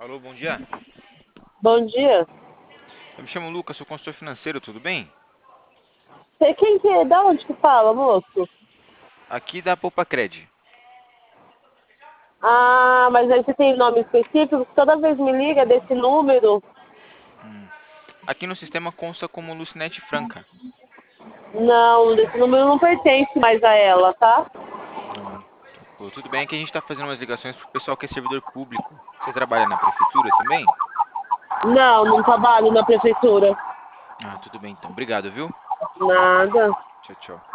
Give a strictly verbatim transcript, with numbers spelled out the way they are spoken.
Alô, bom dia. Bom dia. Eu me chamo Lucas, sou consultor financeiro, tudo bem? Sei quem que é? Da onde que fala, moço? Aqui da Popacred. Ah, mas aí você tem nome específico? Toda vez me liga desse número. Hum. Aqui no sistema consta como Lucinete Franca. Não, esse número não pertence mais a ela, tá? Hum, trocou. Tudo bem, é que a gente está fazendo umas ligações pro pessoal que é servidor público. Você trabalha na prefeitura também? Não, não trabalho na prefeitura. Ah, tudo bem então. Obrigado, viu? Nada. Tchau, tchau.